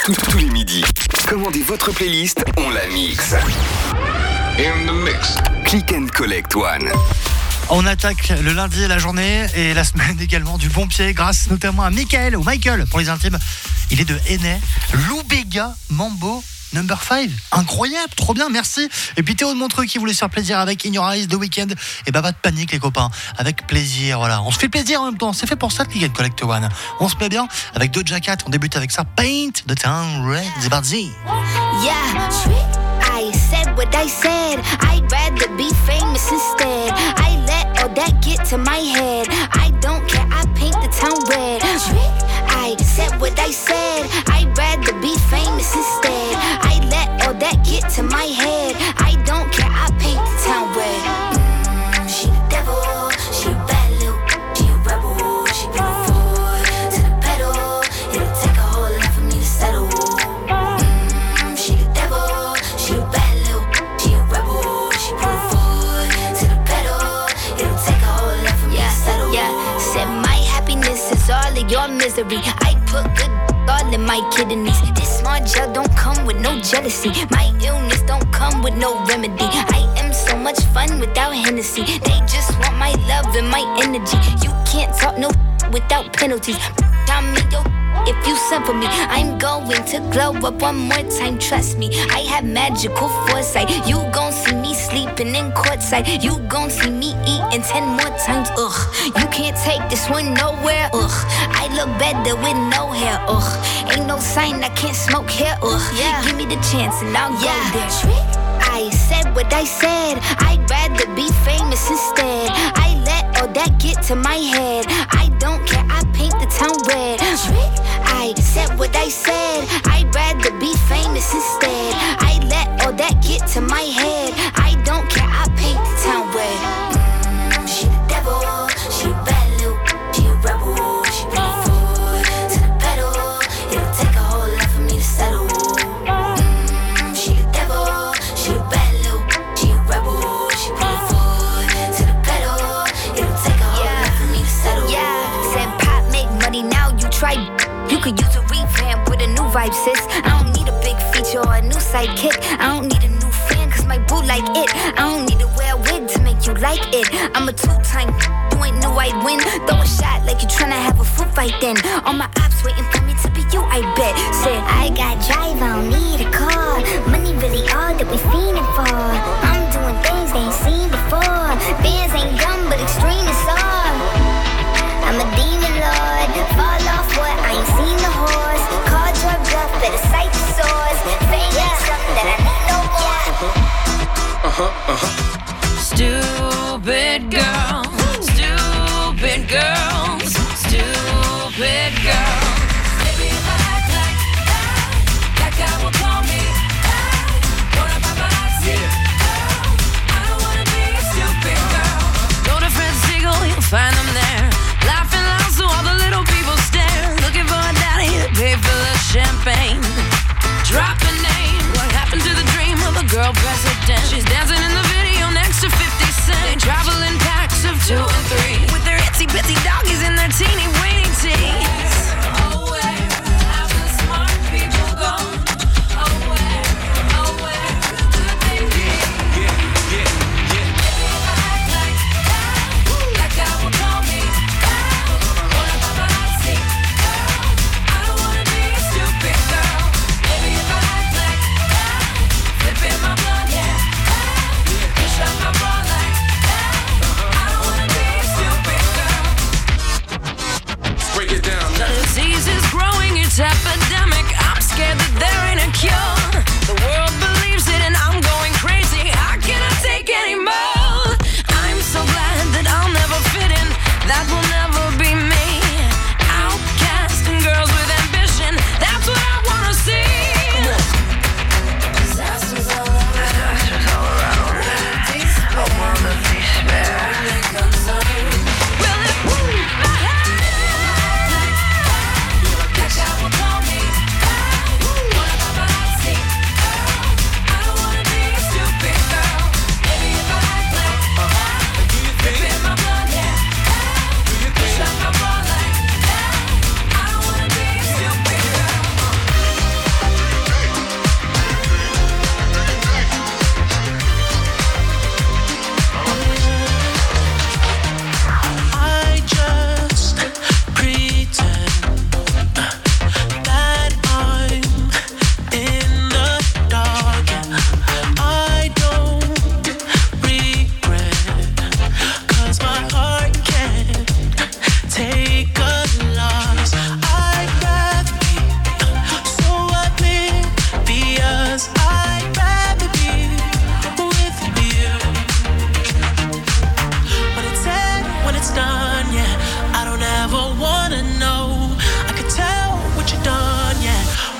Tous les midis, commandez votre playlist, on la mixe. In the mix. Click and Collect One. On attaque le lundi et la journée et la semaine également du bon pied grâce notamment à Michael ou Michael pour les intimes. Il est de Hennay. Lou Bega, Mambo Number 5. Incroyable, trop bien, merci. Et puis Théo de Montreux qui voulait se faire plaisir avec In Your Eyes The Weeknd. Et bah pas de panique les copains, avec plaisir, voilà. On se fait plaisir en même temps, c'est fait pour ça le Click and Collect One. On se met bien avec Doja Cat, on débute avec ça. Paint the Town Red, c'est parti. Yeah, I said what I said. I'd rather be famous instead. I let all that get to my head. I don't care, I paint the town red. I said what I said. I'd rather be famous instead. I let all that get to my head. I don't care, I paint the town red. She the devil, she a bad little, she a rebel. She bring the foot to the pedal. It'll take a whole lot for me to settle. She the devil, she a bad little, she a rebel. She bring the foot to the pedal. It'll take a whole lot for me to settle. Yeah, said my happiness is all of your misery. I put good all in my kidneys. This small gel don't come with no jealousy. My illness don't come with no remedy. I am so much fun without Hennessy. They just want my love and my energy. You can't talk no without penalties. I'm me, yo. If you send for me, I'm going to glow up one more time, trust me. I have magical foresight. You gon' see me sleeping in courtside. You gon' see me eating 10 more times, ugh. You can't take this one nowhere, ugh. I look better with no hair, ugh. Ain't no sign I can't smoke hair, ugh. Yeah. Give me the chance and I'll go there. I said what I said. I'd rather be famous instead. I let all that get to my head. I don't care, I paint the town red. I said what I said. I'd rather be famous instead. I let all that get to my head. I don't care, I paint the town red. She the devil, she a bad little, she a rebel. She bring the foot to the pedal. It'll take a whole lot for me to settle. She the devil, she a bad little, she a rebel. She bring the foot to the pedal. It'll take a whole lot for me to settle. Yeah, said pop make money, now you try. You could use a revamp with a new vibe, sis. I don't need a big feature or a new sidekick. I don't need a new fan, cause my boo like it. I don't need to wear a wig to make you like it. I'm a two-time, you ain't knew I'd win. Throw a shot like you tryna have a foot fight then. All my ops waiting for me to be you, I bet. Said, I got drive, I don't need a car. Money really all that we fiending for. I'm doing things they ain't seen before. Bands ain't dumb, but extreme is all. I'm a demon lord, fall off what, I ain't seen the horse. Call your bluff, better cite the source. Fame ain't something that I need no more. Stupid girls, stupid girls, stupid girls.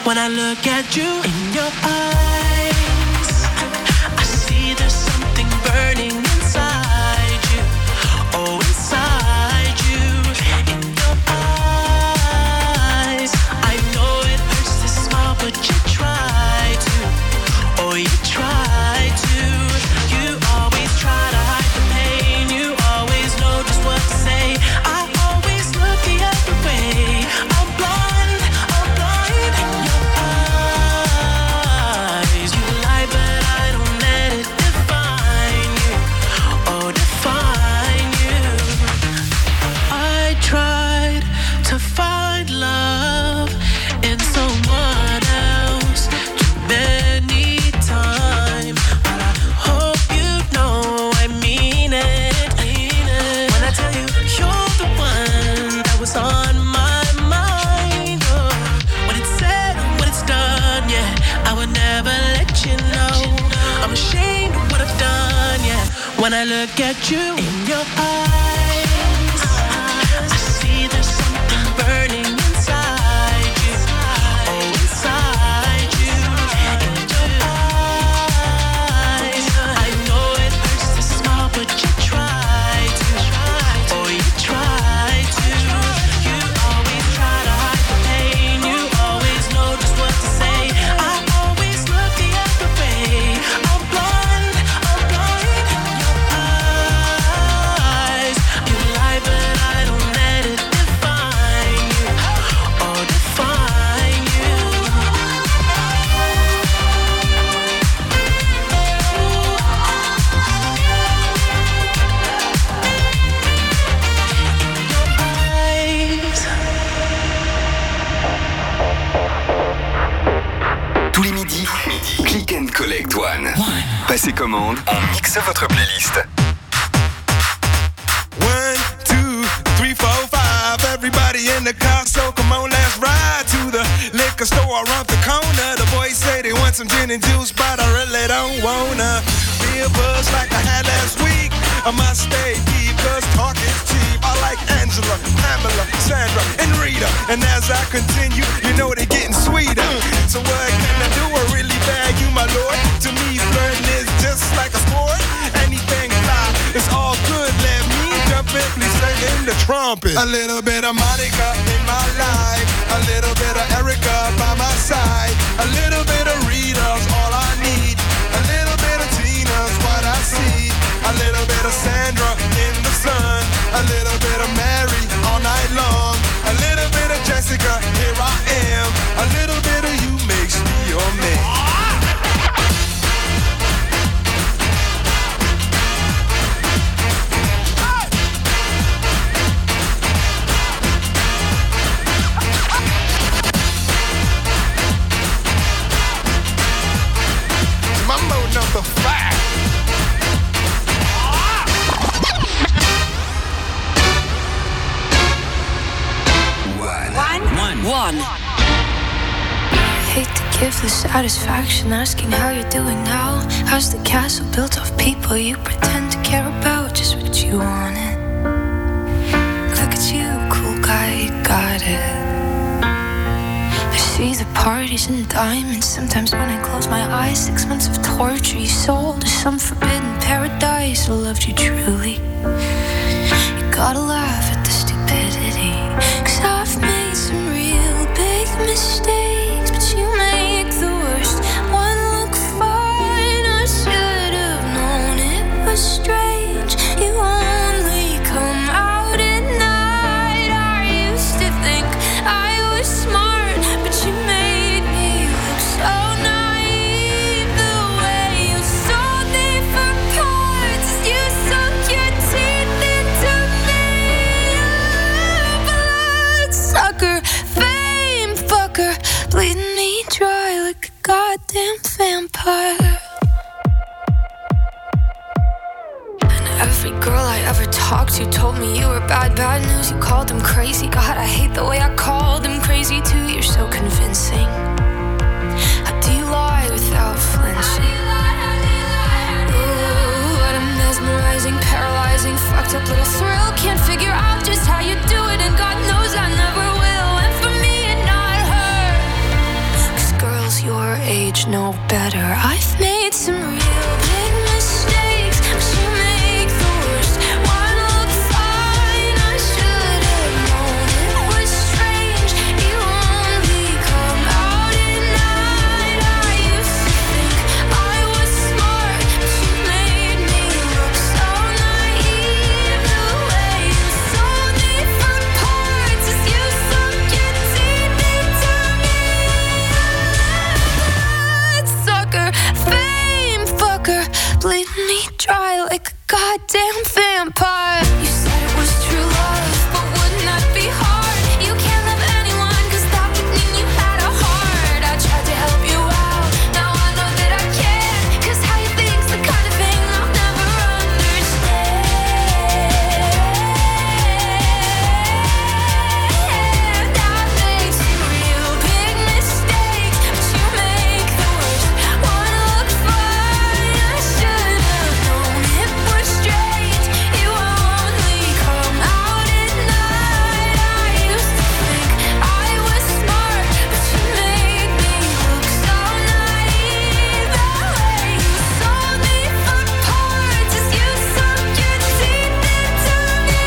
When I look at you in your eyes, I see there's something burning inside you. Oh, inside you, in your eyes. I know it hurts to smile, but you try to. Oh, you try to. You always try to hide the pain. You always know just what to say. I always look the other way. I'm blind in your eyes. You lie, but I don't let it define you. Oh, define you. I tried to find love in someone else too many times, but I hope you know I mean it. When I tell you you're the one that was on my mind, oh, when it's said and when it's done, yeah, I would never let you know. I'm ashamed of what I've done, yeah. When I look at you in your eyes, I see there's something burning inside you. Oh, inside you, in your eyes. I know it hurts to smile, but you try to. Oh, you try to. You always try to hide the pain. You always know just what to say. I always look the other way. I'm blind in your eyes. You lie, but I don't let it define you. Oh, define you. Tous les midis, Click and Collect One. Passez commande, on mixe votre playlist. 1, 2, 3, 4, 5. Everybody in the car, so come on, let's ride to the liquor store around the corner. The boys say they want some gin and juice, but I really don't wanna be a buzz like I had last week. I must stay deep, cause talk is cheap. I like Angela, Pamela, Sandra, and Rita. And as I continue, you know they're getting sweeter. So what can I do? I really bag you, my lord. To me, flirting is just like a sport. Anything fly, it's all good. Let me jump in, please sing in the trumpet. A little bit of Monica in my life, a little bit of Erica by my side, a little bit of Rita's all I need, a little bit of Tina's what I see, a little bit of Sandra in the sun, a little bit of Mary all night long, a little bit of Jessica, here I am, a little bit of you makes me your man. Mambo number 5. One. Hate to give the satisfaction asking how you're doing now. How's the castle built of people you pretend to care about? Just what you wanted. Look at you, cool guy, you got it. I see the parties and diamonds. Sometimes when I close my eyes, 6 months of torture you sold to some forbidden paradise. I loved you truly. You gotta laugh at the stupidity, 'cause I've made some real big mistakes, but you make the worst one look fine. I should have known it was strange. You only come out at night. I used to think I was smart, but you made me look so naive. The way you sold me for parts, you sunk your teeth into me. Bloodsucker, fame fucker, bleeding me dry like a goddamn vampire. And every girl I ever talked to told me you were bad news. You called them crazy. God, I hate the way I called them crazy too. You're so convincing. How do you lie without flinching? Ooh, what a mesmerizing, paralyzing, fucked up little thrill. Can't figure out just how you do it, and God knows I never will. And for me and not her, 'cause should know better. I've made some real big mistakes, but you make the worst one look fine. I should have known it was strange. You only come out at night. I used to think I was smart, but you made me look so naive. The way you sold me for parts as you sunk your teeth into me. Bloodsucker, fame fucker, bleed me dry like a goddamn vampire. You said it was true love, but wouldn't that be hard? You can't love anyone, cause that would mean you had a heart. I tried to help you out, now I know that I can't, cause how you think's the kind of thing I'll never understand. I've made some real big mistakes, but you make the worst one look fine. I should have known it was strange. You only come out at night. I used to think I was smart, but you made me look so naive. The way you sold me for parts as you sunk your teeth into me.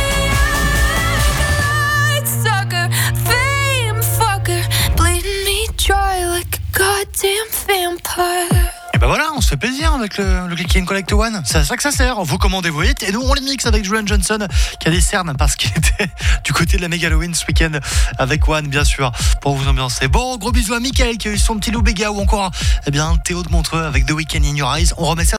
Bloodsucker, fame fucker, bleeding me dry like a goddamn vampire. Et ben voilà, on se fait plaisir avec le Click and Collect One. C'est à ça que ça sert. Vous commandez vos hits et nous on les mixe avec Julian Johnson qui a des cernes parce qu'il était du côté de la Megalowin ce week-end avec One, bien sûr, pour vous ambiancer. Bon, gros bisous à Mickaël qui a eu son petit Lou Béga ou encore Théo de Montreux avec The Weeknd in Your Eyes. On remet ça.